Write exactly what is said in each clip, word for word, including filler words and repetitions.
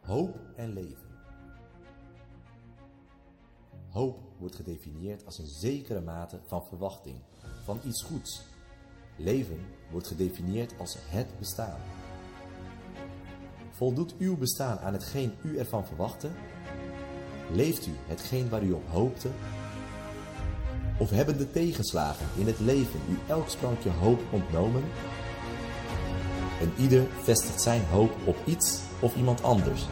Hoop en leven. Hoop wordt gedefinieerd als een zekere mate van verwachting, van iets goeds. Leven wordt gedefinieerd als het bestaan. Voldoet uw bestaan aan hetgeen u ervan verwachtte? Leeft u hetgeen waar u op hoopte? Of hebben de tegenslagen in het leven u elk sprankje hoop ontnomen? En ieder vestigt zijn hoop op iets of iemand anders.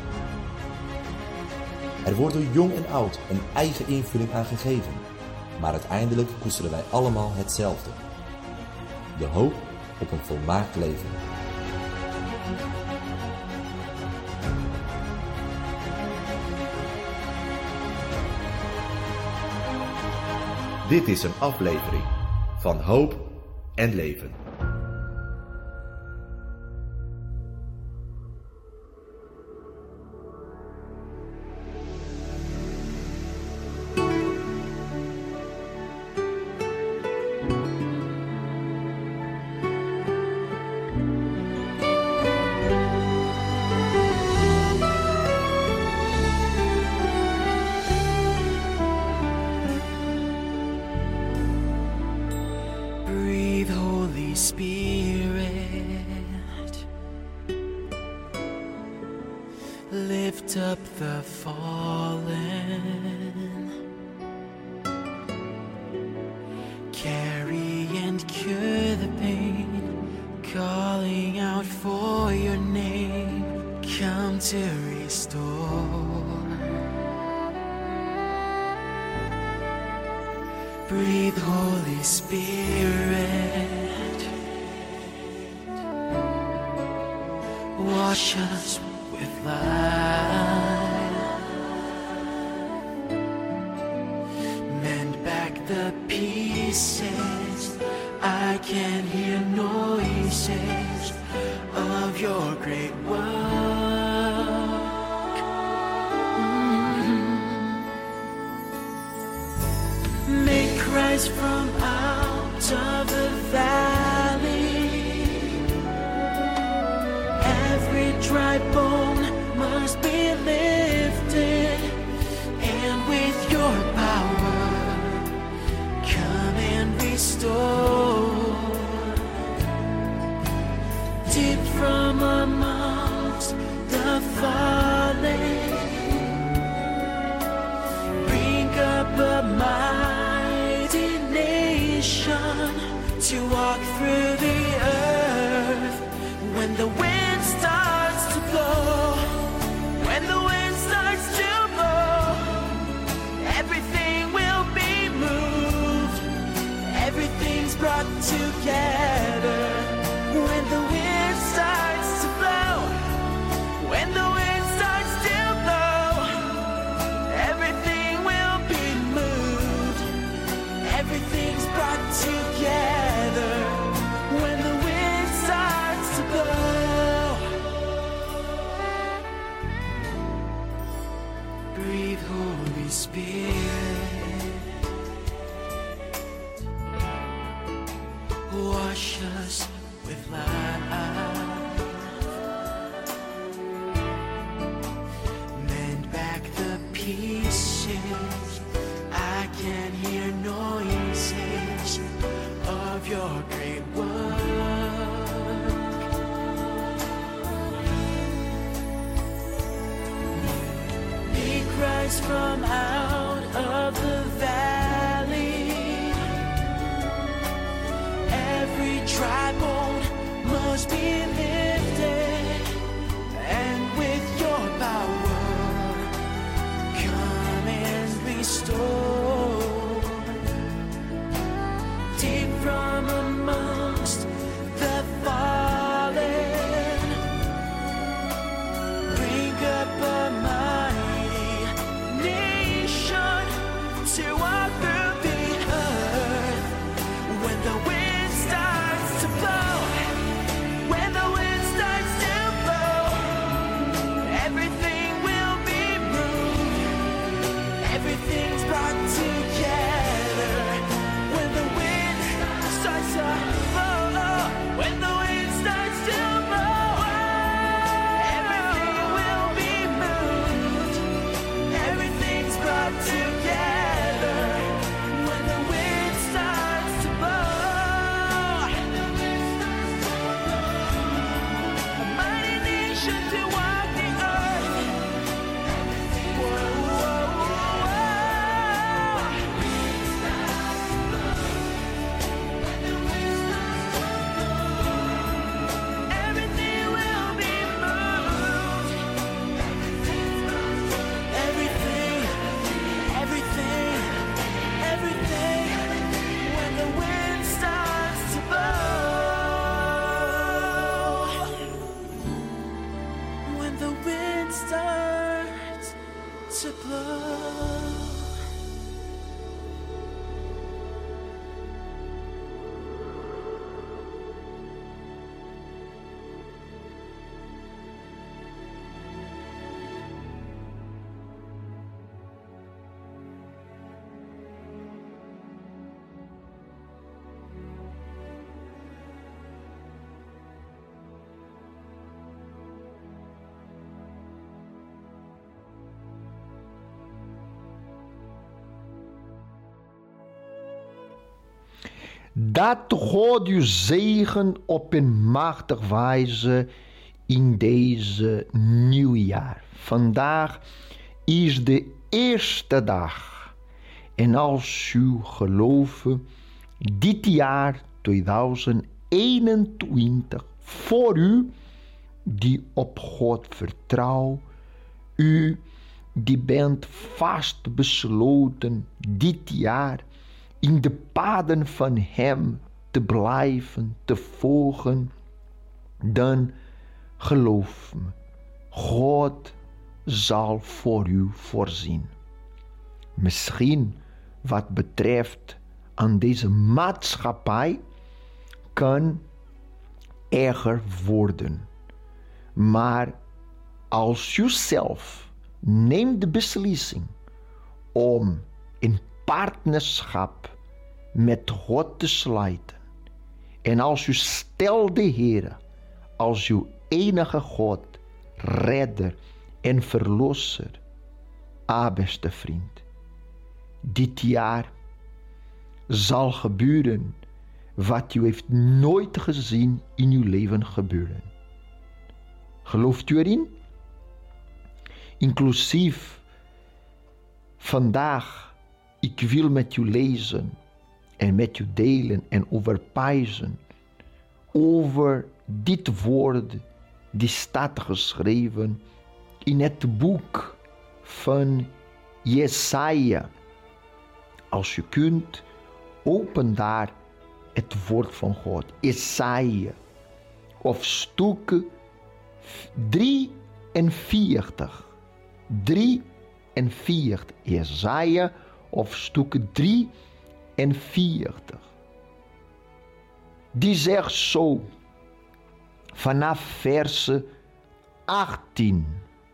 Er wordt door jong en oud een eigen invulling aan gegeven, maar uiteindelijk koesteren wij allemaal hetzelfde. De hoop op een volmaakt leven. Dit is een aflevering van Hoop en Leven. Spirit, lift up the fallen, carry and cure the pain, calling out for your name, come to restore. Breathe, Holy Spirit, wash us with light, mend back the pieces. I can hear noises of your great work. Mm-hmm. Make Christ from out of the valley. Every dry bone must be lifted, and with your power, come and restore. Deep from amongst the fallen, bring up a mighty nation to walk through the earth. When the wind starts to blow, when the wind starts to blow, everything will be moved, everything's brought together. When the wind starts to blow, when the wind starts to blow, everything will be moved, everything's brought together. When the wind starts to blow, breathe, Holy Spirit, wash us with light, mend back the pieces. I can hear noises of your great work. He cries from out of the valley. Every dry bone must be lifted, and with your power, come and restore. Deep from amongst the fallen, bring up a mighty nation to walk starts to blow. Dat God u zegen op een machtige wijze in deze nieuwjaar. Vandaag is de eerste dag. En als u gelooft, dit jaar tweeduizend eenentwintig, voor u die op God vertrouwt, u die bent vastbesloten dit jaar in de paden van Hem te blijven, te volgen, dan geloof me, God zal voor u voorzien. Misschien wat betreft aan deze maatschappij kan erger worden. Maar als u zelf neemt de beslissing om in partnerschap met God te sluiten. En als u stelt de Heer als uw enige God, redder en verlosser. Ah, beste vriend, dit jaar zal gebeuren wat u heeft nooit gezien in uw leven gebeuren. Gelooft u erin? Inclusief vandaag, ik wil met u lezen en met u delen en overpijzen over dit woord die staat geschreven in het boek van Jesaja. Als u kunt, open daar het woord van God. Jesaja, of stuk drieënveertig. drieënveertig. Jesaja, of stuk drieënveertig. Die zegt zo, vanaf vers achttien.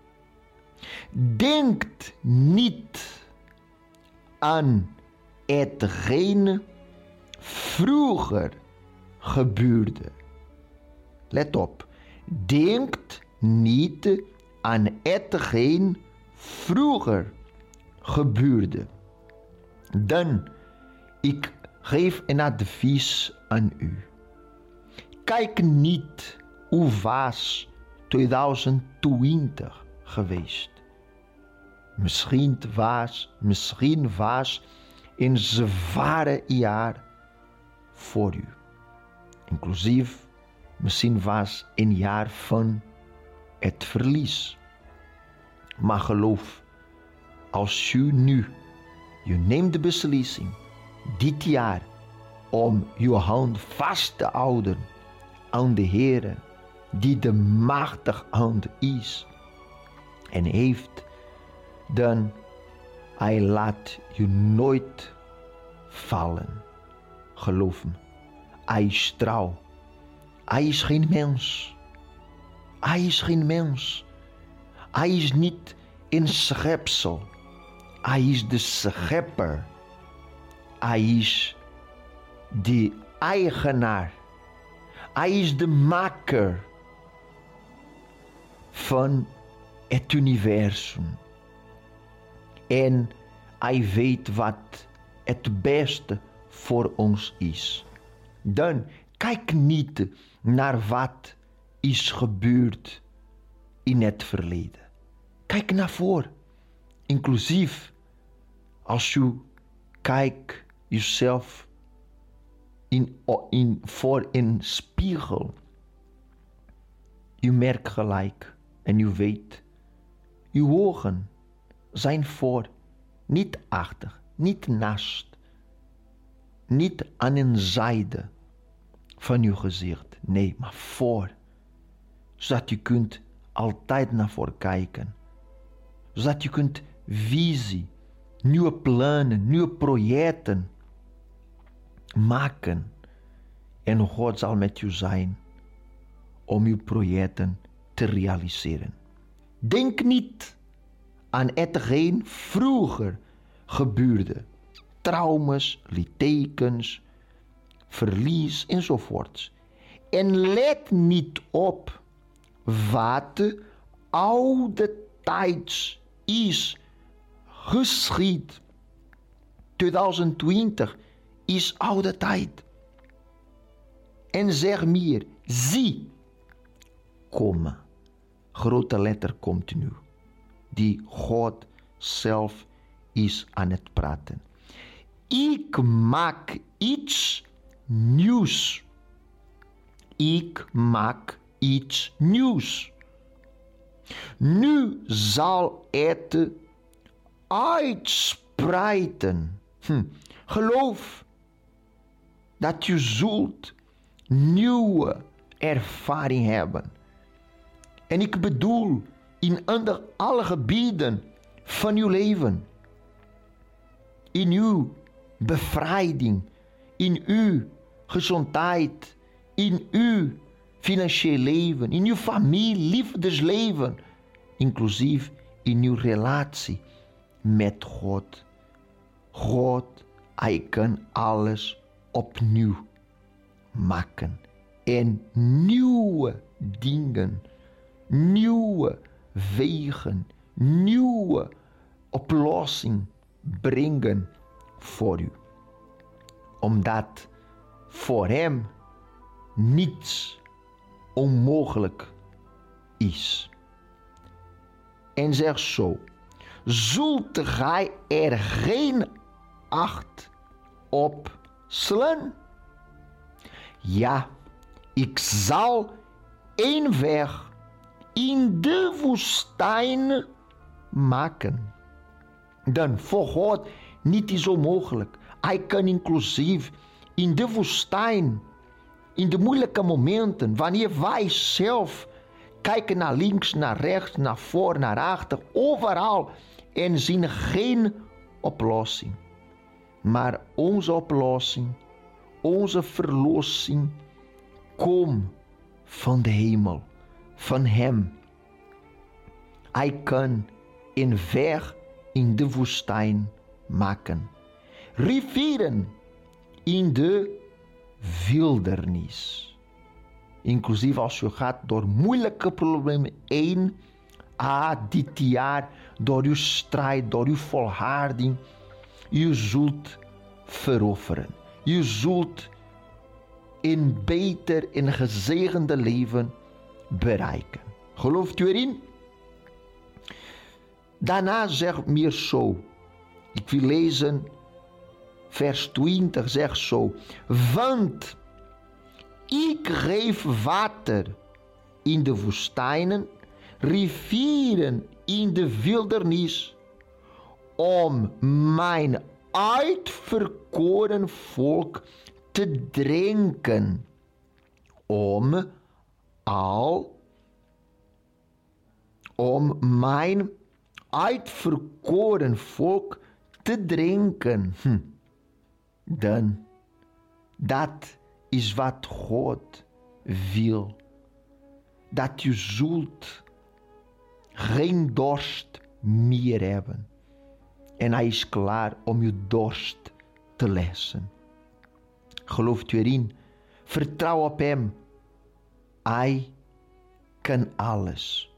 Denkt niet aan hetgeen vroeger gebeurde. Let op. Denkt niet aan hetgeen vroeger gebeurde. Dan, ik geef een advies aan u. Kijk niet hoe was tweeduizend twintig geweest. Misschien was, misschien was een zware jaar voor u. Inclusief, misschien was een jaar van het verlies. Maar geloof, als u nu, u neemt de beslissing, dit jaar, om uw hand vast te houden aan de Heer, die de machtige hand is en heeft, dan hij laat je nooit vallen. Geloof me, hij is trouw. Hij is geen mens. Hij is geen mens. Hij is niet een schepsel. Hij is de schepper. Hij is de eigenaar. Hij is de maker van het universum. En hij weet wat het beste voor ons is. Dan kijk niet naar wat is gebeurd in het verleden. Kijk naar voren. Inclusief als u kijkt jezelf in, in, voor een spiegel. U merkt gelijk en u weet, uw ogen zijn voor, niet achter, niet naast, niet aan een zijde van uw gezicht. Nee, maar voor, zodat u kunt altijd naar voor kijken. Zodat je kunt visie, nieuwe plannen, nieuwe projecten maken. En God zal met u zijn om uw projecten te realiseren. Denk niet aan hetgeen vroeger gebeurde. Traumas, littekens, verlies enzovoorts. En let niet op wat oude tijds is geschied. twintig twintig is oude tijd. En zeg meer, zie, komen. Grote letter komt nu. Die God zelf is aan het praten. Ik maak iets nieuws. Ik maak iets nieuws. Nu zal het uitspreiden. Hm. Geloof dat je zult nieuwe ervaring hebben. En ik bedoel in onder alle gebieden van uw leven. In uw bevrijding, in uw gezondheid, in uw financieel leven, in uw familie, liefdesleven, inclusief in uw relatie met God. God, hij kan alles opnieuw maken en nieuwe dingen, nieuwe wegen, nieuwe oplossing brengen voor u. Omdat voor hem niets onmogelijk is. En zeg zo, zult gij er geen acht op slaan? Ja, ik zal een weg in de woestijn maken. Dan voor God niet is onmogelijk. Hij kan inclusief in de woestijn, in de moeilijke momenten, wanneer wij zelf kijken naar links, naar rechts, naar voor, naar achter, overal en zien geen oplossing. Maar onze oplossing, onze verlossing, komt van de hemel, van hem. Hij kan een weg in de woestijn maken. Rivieren in de wildernis. Inclusief als je gaat door moeilijke problemen heen. Ah, dit jaar, door uw strijd, door uw volharding. Je zult veroveren. Je zult een beter en gezegende leven bereiken. Gelooft u erin? Daarna zegt meer zo. Ik wil lezen vers twintig zegt zo. Want ik geef water in de woestijnen, rivieren in de wildernis, om mijn uitverkoren volk te drinken. Om al, om mijn uitverkoren volk te drinken. Hm. Dan, dat is wat God wil. Dat je zult geen dorst meer hebben. En hij is klaar om je dorst te lessen. Gelooft u erin? Vertrouw op hem. Hij kan alles.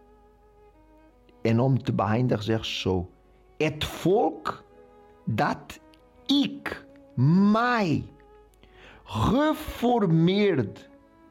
En om te beëindigen zegt zo. Het volk dat ik mij geformeerd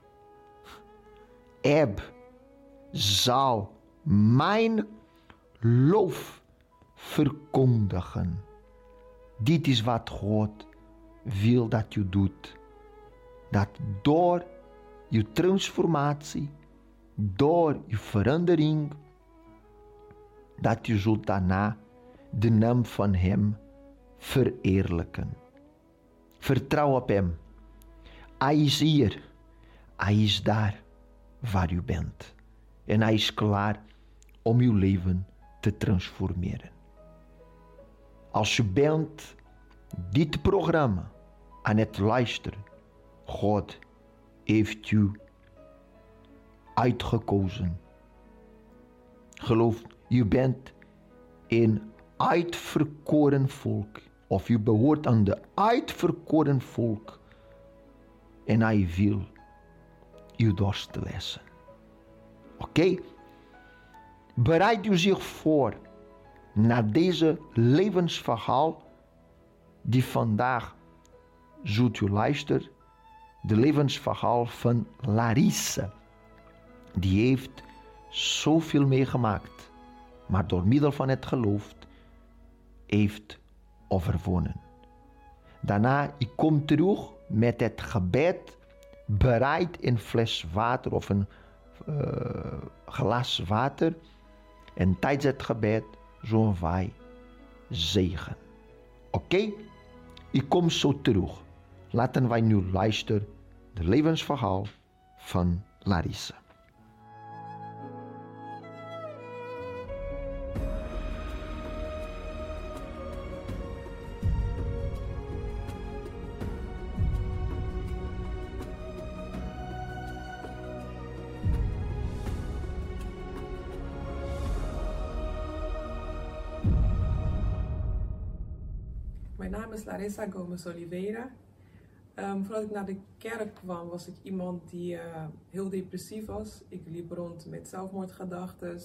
heb, zal mijn lof verkondigen. Dit is wat God wil dat je doet. Dat door je transformatie, door je verandering, dat je zult daarna de naam van hem vereerlijken. Vertrouw op hem. Hij is hier. Hij is daar waar u bent. En hij is klaar om uw leven te transformeren. Als u bent dit programma aan het luisteren, God heeft u uitgekozen. Geloof, u bent een uitverkoren volk. Of u behoort aan de uitverkoren volk. En hij wil uw dorst lessen. Oké? Okay? Bereid u zich voor naar deze levensverhaal die vandaag zult u luisteren. De levensverhaal van Larissa. Die heeft zoveel meegemaakt, maar door middel van het geloof heeft overwonnen. Daarna, ik kom terug met het gebed, bereid een fles water of een uh, glas water. En tijdens het gebed zullen wij zegen. Oké? Okay? Ik kom zo terug. Laten wij nu luisteren de levensverhaal van Larissa. Mijn naam is Larissa Gomes Oliveira. Um, voordat ik naar de kerk kwam, was ik iemand die uh, heel depressief was. Ik liep rond met zelfmoordgedachten.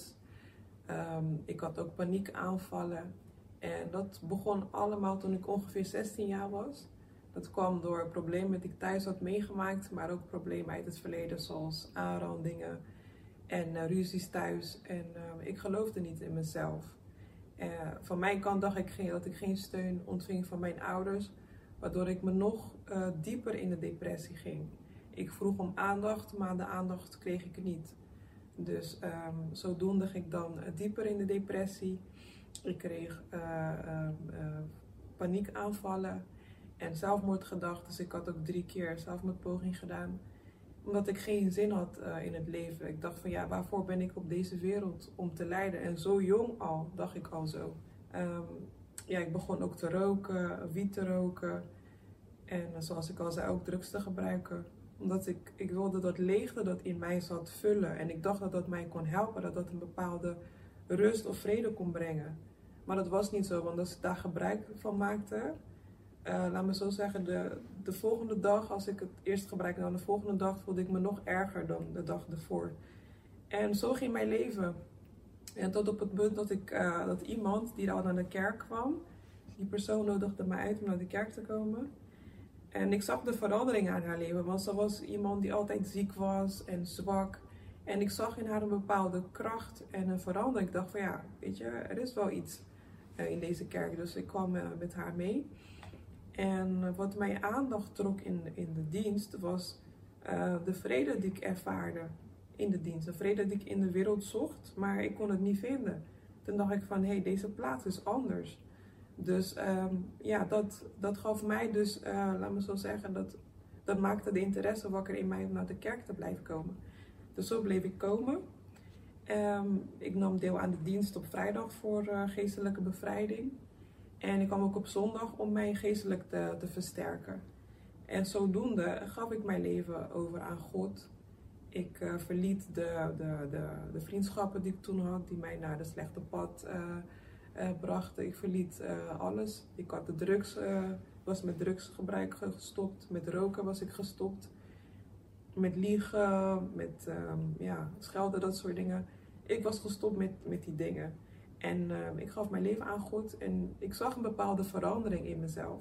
Um, ik had ook paniekaanvallen. En dat begon allemaal toen ik ongeveer zestien jaar was. Dat kwam door problemen die ik thuis had meegemaakt, maar ook problemen uit het verleden, zoals aanrandingen en uh, ruzies thuis. En uh, ik geloofde niet in mezelf. Uh, van mijn kant dacht ik geen, dat ik geen steun ontving van mijn ouders, waardoor ik me nog uh, dieper in de depressie ging. Ik vroeg om aandacht, maar de aandacht kreeg ik niet. Dus um, zodoende ging ik dan uh, dieper in de depressie. Ik kreeg uh, uh, uh, paniekaanvallen en zelfmoordgedachten. Dus ik had ook drie keer zelfmoordpoging gedaan, omdat ik geen zin had uh, in het leven. Ik dacht van ja, waarvoor ben ik op deze wereld? Om te lijden. En zo jong al, dacht ik al zo. Um, ja, ik begon ook te roken, wiet te roken. En uh, zoals ik al zei, ook drugs te gebruiken. Omdat ik, ik wilde dat leegte dat in mij zat vullen. En ik dacht dat dat mij kon helpen, dat dat een bepaalde rust of vrede kon brengen. Maar dat was niet zo, want als ik daar gebruik van maakte, Uh, laat me zo zeggen, de, de volgende dag, als ik het eerst gebruikte, dan de volgende dag voelde ik me nog erger dan de dag ervoor. En zo ging mijn leven. En tot op het punt dat, ik, uh, dat iemand die al naar de kerk kwam, die persoon nodigde me uit om naar de kerk te komen. En ik zag de verandering aan haar leven, want ze was iemand die altijd ziek was en zwak. En ik zag in haar een bepaalde kracht en een verandering. Ik dacht van ja, weet je, er is wel iets uh, in deze kerk. Dus ik kwam uh, met haar mee. En wat mijn aandacht trok in, in de dienst was uh, de vrede die ik ervaarde in de dienst. De vrede die ik in de wereld zocht, maar ik kon het niet vinden. Toen dacht ik van, hé, hey, deze plaats is anders. Dus um, ja, dat, dat gaf mij dus, uh, laat me zo zeggen, dat, dat maakte de interesse wakker in mij om naar de kerk te blijven komen. Dus zo bleef ik komen. Um, ik nam deel aan de dienst op vrijdag voor uh, geestelijke bevrijding. En ik kwam ook op zondag om mij geestelijk te, te versterken. En zodoende gaf ik mijn leven over aan God. Ik uh, verliet de, de, de, de vriendschappen die ik toen had, die mij naar de slechte pad uh, uh, brachten. Ik verliet uh, alles. Ik had de drugs, uh, was met drugsgebruik gestopt, met roken was ik gestopt. Met liegen, met um, ja, schelden, dat soort dingen. Ik was gestopt met, met die dingen. En uh, ik gaf mijn leven aan God en ik zag een bepaalde verandering in mezelf.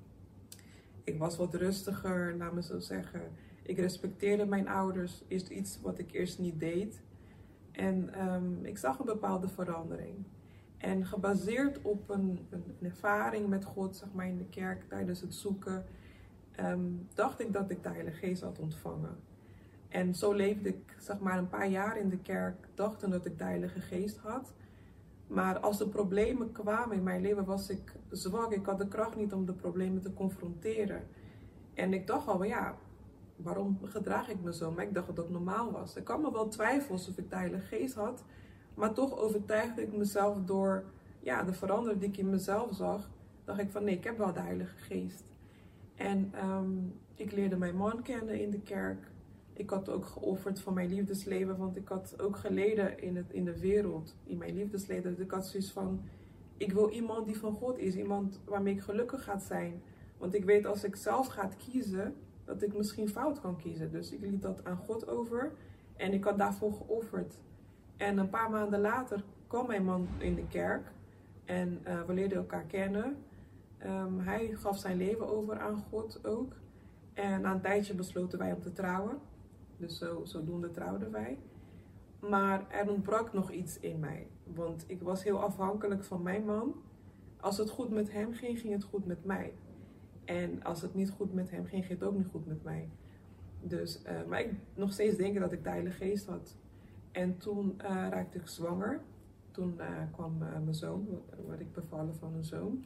Ik was wat rustiger, laat me zo zeggen. Ik respecteerde mijn ouders, is iets wat ik eerst niet deed. En um, ik zag een bepaalde verandering. En gebaseerd op een, een, een ervaring met God, zeg maar in de kerk, tijdens het zoeken, um, dacht ik dat ik de Heilige Geest had ontvangen. En zo leefde ik, zeg maar, een paar jaar in de kerk, dachten dat ik de Heilige Geest had. Maar als de problemen kwamen in mijn leven, was ik zwak. Ik had de kracht niet om de problemen te confronteren. En ik dacht al, ja, waarom gedraag ik me zo? Maar ik dacht dat dat normaal was. Ik had me wel twijfels of ik de Heilige Geest had, maar toch overtuigde ik mezelf door ja, de verandering die ik in mezelf zag. Dacht ik van nee, ik heb wel de Heilige Geest. En um, ik leerde mijn man kennen in de kerk. Ik had ook geofferd voor mijn liefdesleven, want ik had ook geleden in, het, in de wereld, in mijn liefdesleven. Dus ik had zoiets van, ik wil iemand die van God is, iemand waarmee ik gelukkig ga zijn. Want ik weet als ik zelf ga kiezen, dat ik misschien fout kan kiezen. Dus ik liet dat aan God over en ik had daarvoor geofferd. En een paar maanden later kwam mijn man in de kerk en uh, we leerden elkaar kennen. Um, hij gaf zijn leven over aan God ook. En na een tijdje besloten wij om te trouwen. Dus zo, zodoende trouwden wij. Maar er ontbrak nog iets in mij. Want ik was heel afhankelijk van mijn man. Als het goed met hem ging, ging het goed met mij. En als het niet goed met hem ging, ging het ook niet goed met mij. Dus, uh, maar ik nog steeds denken dat ik de Heilige Geest had. En toen uh, raakte ik zwanger. Toen uh, kwam uh, mijn zoon, werd ik bevallen van een zoon.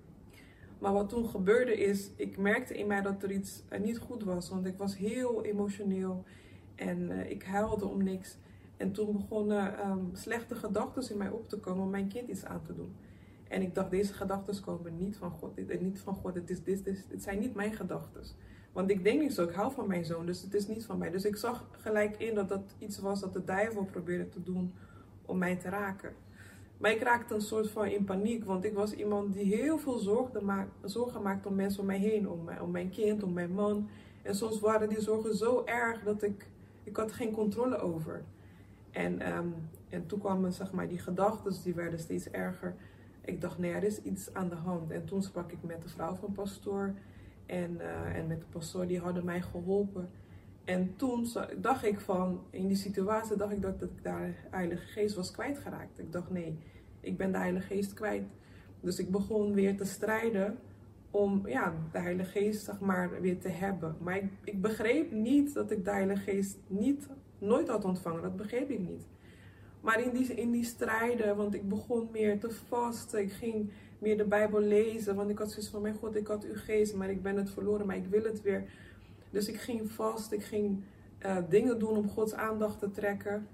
Maar wat toen gebeurde is, ik merkte in mij dat er iets uh, niet goed was. Want ik was heel emotioneel en uh, ik huilde om niks. En toen begonnen um, slechte gedachten in mij op te komen om mijn kind iets aan te doen. En ik dacht, deze gedachten komen niet van God. Dit, niet van God. Het, is, dit, dit, dit zijn niet mijn gedachten. Want ik denk niet zo, ik hou van mijn zoon, dus het is niet van mij. Dus ik zag gelijk in dat dat iets was dat de duivel probeerde te doen om mij te raken. Maar ik raakte een soort van in paniek, want ik was iemand die heel veel zorgen, maak, zorgen maakte om mensen om mij heen. Om, om mijn kind, om mijn man. En soms waren die zorgen zo erg dat ik, ik had geen controle over. En, um, en toen kwamen zeg maar, die gedachten, die werden steeds erger. Ik dacht, nee, er is iets aan de hand. En toen sprak ik met de vrouw van pastoor en, uh, en met de pastoor, die hadden mij geholpen. En toen dacht ik van, in die situatie dacht ik dat ik de Heilige Geest was kwijtgeraakt. Ik dacht, nee, ik ben de Heilige Geest kwijt. Dus ik begon weer te strijden om ja, de Heilige Geest zeg maar, weer te hebben. Maar ik, ik begreep niet dat ik de Heilige Geest niet, nooit had ontvangen. Dat begreep ik niet. Maar in die, in die strijden, want ik begon meer te vasten. Ik ging meer de Bijbel lezen. Want ik had zoiets van, mijn God, ik had uw geest, maar ik ben het verloren, maar ik wil het weer. Dus ik ging vast, ik ging uh, dingen doen om Gods aandacht te trekken.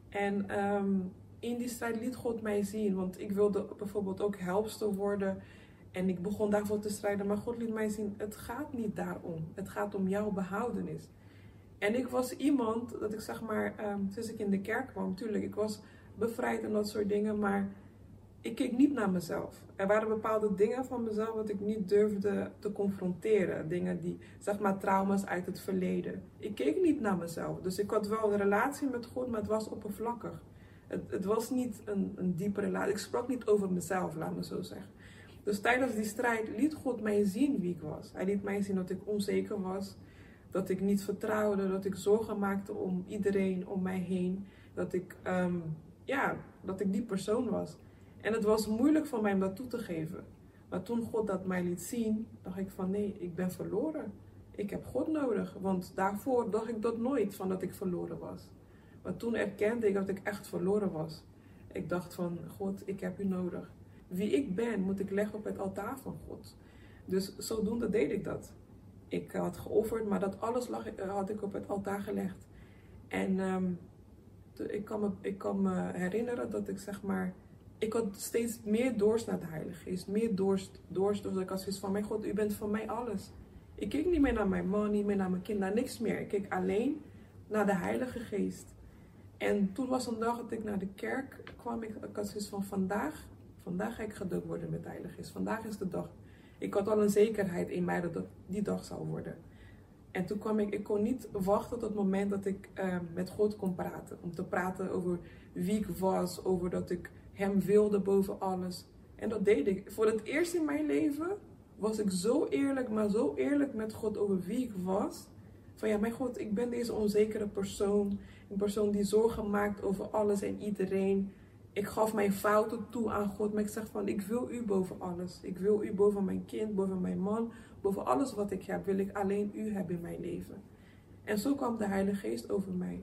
En um, in die strijd liet God mij zien, want ik wilde bijvoorbeeld ook helpster worden. En ik begon daarvoor te strijden, maar God liet mij zien, het gaat niet daarom. Het gaat om jouw behoudenis. En ik was iemand, dat ik zeg maar, um, sinds ik in de kerk kwam, natuurlijk, ik was bevrijd en dat soort dingen, maar ik keek niet naar mezelf. Er waren bepaalde dingen van mezelf wat ik niet durfde te confronteren. Dingen die, zeg maar, trauma's uit het verleden. Ik keek niet naar mezelf. Dus ik had wel een relatie met God, maar het was oppervlakkig. Het, het was niet een, een diepe relatie. Ik sprak niet over mezelf, laat me zo zeggen. Dus tijdens die strijd liet God mij zien wie ik was. Hij liet mij zien dat ik onzeker was. Dat ik niet vertrouwde. Dat ik zorgen maakte om iedereen om mij heen. Dat ik, um, ja, dat ik die persoon was. En het was moeilijk voor mij om dat toe te geven. Maar toen God dat mij liet zien, dacht ik van nee, ik ben verloren. Ik heb God nodig. Want daarvoor dacht ik dat nooit van dat ik verloren was. Maar toen erkende ik dat ik echt verloren was. Ik dacht van God, ik heb u nodig. Wie ik ben, moet ik leggen op het altaar van God. Dus zodoende deed ik dat. Ik had geofferd, maar dat alles lag, had ik op het altaar gelegd. En um, ik, kan me, ik kan me herinneren dat ik zeg maar... Ik had steeds meer dorst naar de Heilige Geest. Meer dorst, dorst. Dus ik had zoiets van, mijn God, u bent voor mij alles. Ik keek niet meer naar mijn man, niet meer naar mijn kind, naar niks meer. Ik keek alleen naar de Heilige Geest. En toen was een dag dat ik naar de kerk kwam. Ik, ik had zoiets van, vandaag, vandaag ga ik gedoopt worden met de Heilige Geest. Vandaag is de dag. Ik had al een zekerheid in mij dat het die dag zou worden. En toen kwam ik, ik kon niet wachten tot het moment dat ik uh, met God kon praten. Om te praten over wie ik was, over dat ik hem wilde boven alles. En dat deed ik. Voor het eerst in mijn leven was ik zo eerlijk, maar zo eerlijk met God over wie ik was. Van ja, mijn God, ik ben deze onzekere persoon. Een persoon die zorgen maakt over alles en iedereen. Ik gaf mijn fouten toe aan God, maar ik zeg van, ik wil u boven alles. Ik wil u boven mijn kind, boven mijn man, boven alles wat ik heb, wil ik alleen u hebben in mijn leven. En zo kwam de Heilige Geest over mij.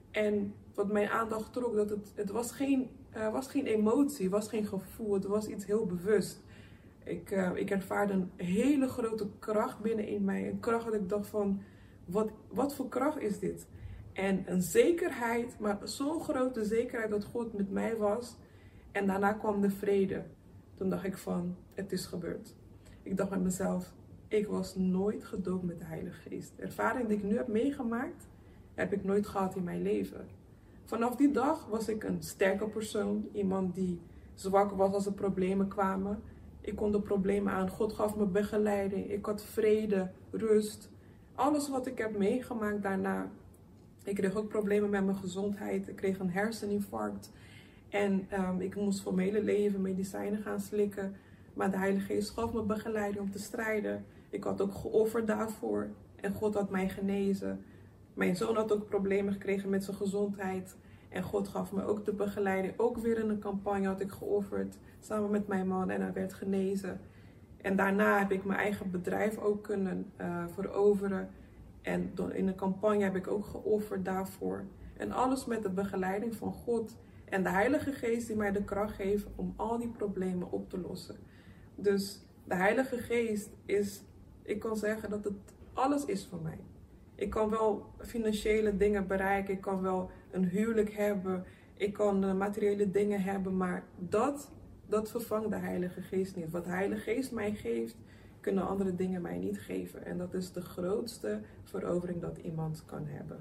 En wat mijn aandacht trok, dat het, het was geen, uh, was geen emotie, het was geen gevoel, het was iets heel bewust. Ik, uh, ik ervaarde een hele grote kracht binnenin mij. Een kracht dat ik dacht van, wat, wat voor kracht is dit? En een zekerheid, maar zo'n grote zekerheid dat God met mij was. En daarna kwam de vrede. Toen dacht ik van, het is gebeurd. Ik dacht met mezelf, ik was nooit gedoopt met de Heilige Geest. De ervaring die ik nu heb meegemaakt, heb ik nooit gehad in mijn leven. Vanaf die dag was ik een sterke persoon. Iemand die zwak was als er problemen kwamen. Ik kon de problemen aan. God gaf me begeleiding. Ik had vrede, rust. Alles wat ik heb meegemaakt daarna. Ik kreeg ook problemen met mijn gezondheid. Ik kreeg een herseninfarct. En um, ik moest voor mijn hele leven medicijnen gaan slikken. Maar de Heilige Geest gaf me begeleiding om te strijden. Ik had ook geofferd daarvoor. En God had mij genezen. Mijn zoon had ook problemen gekregen met zijn gezondheid. En God gaf me ook de begeleiding. Ook weer in een campagne had ik geofferd. Samen met mijn man. En hij werd genezen. En daarna heb ik mijn eigen bedrijf ook kunnen uh, veroveren. En in een campagne heb ik ook geofferd daarvoor. En alles met de begeleiding van God. En de Heilige Geest die mij de kracht geeft om al die problemen op te lossen. Dus de Heilige Geest is, ik kan zeggen dat het alles is voor mij. Ik kan wel financiële dingen bereiken. Ik kan wel een huwelijk hebben. Ik kan uh, materiële dingen hebben. Maar dat, dat vervangt de Heilige Geest niet. Wat de Heilige Geest mij geeft, kunnen andere dingen mij niet geven. En dat is de grootste verovering dat iemand kan hebben.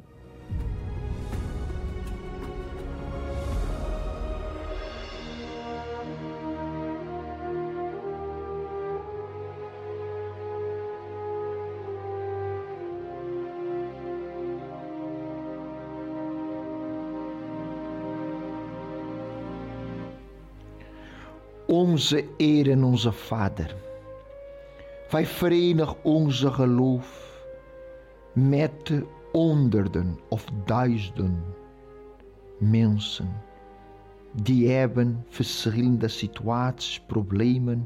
Onze Heer en onze Vader, wij verenigen onze geloof met honderden of duizenden mensen die hebben verschillende situaties, problemen,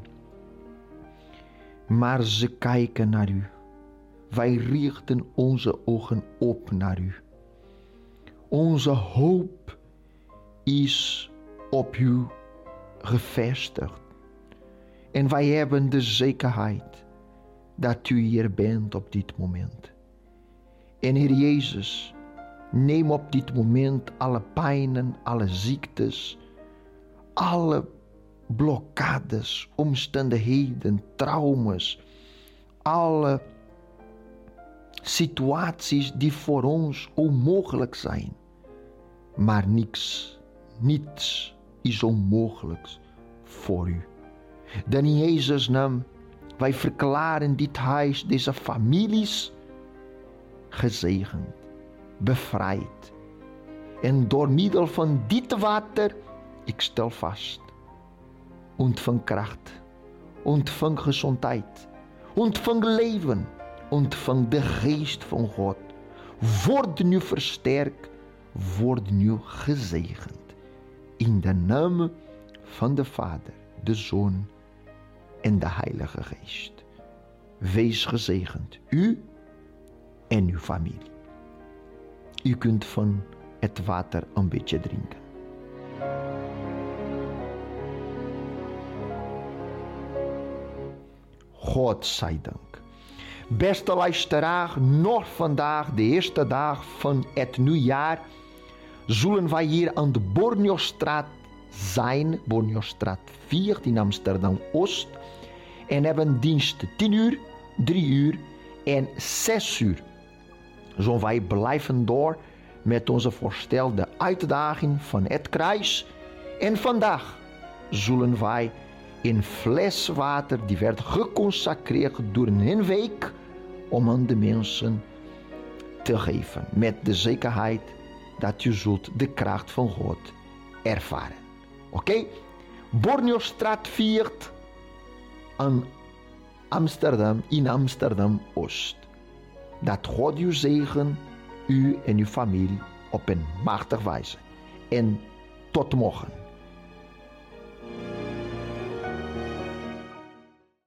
maar ze kijken naar u. Wij richten onze ogen op naar u. Onze hoop is op u gevestigd. En wij hebben de zekerheid dat u hier bent op dit moment. En Heer Jezus, neem op dit moment alle pijnen, alle ziektes, alle blokkades, omstandigheden, trauma's, alle situaties die voor ons onmogelijk zijn. Maar niks, niets is onmogelijk voor u. Dan in Jezus' naam, wij verklaren dit huis, deze families, gezegend, bevrijd. En door middel van dit water, ik stel vast, ontvang kracht, ontvang gezondheid, ontvang leven, ontvang de geest van God. Word nu versterkt, word nu gezegend. In de naam van de Vader, de Zoon en de Heilige Geest. Wees gezegend, u en uw familie. U kunt van het water een beetje drinken. God zij dank. Beste luisteraar, nog vandaag, de eerste dag van het nieuwjaar, zullen wij hier aan de Borneostraat zijn, Borneostraat vier in Amsterdam-Oost. En hebben dienst tien uur, drie uur en zes uur. Zo wij blijven door met onze voorstelde uitdaging van het kruis. En vandaag zullen wij een fles water die werd geconsacreerd door een week om aan de mensen te geven. Met de zekerheid dat u zult de kracht van God ervaren. Oké? Okay? Borneostraat vier aan Amsterdam, in Amsterdam-Oost. Dat God u zegen, u en uw familie op een machtige wijze. En tot morgen.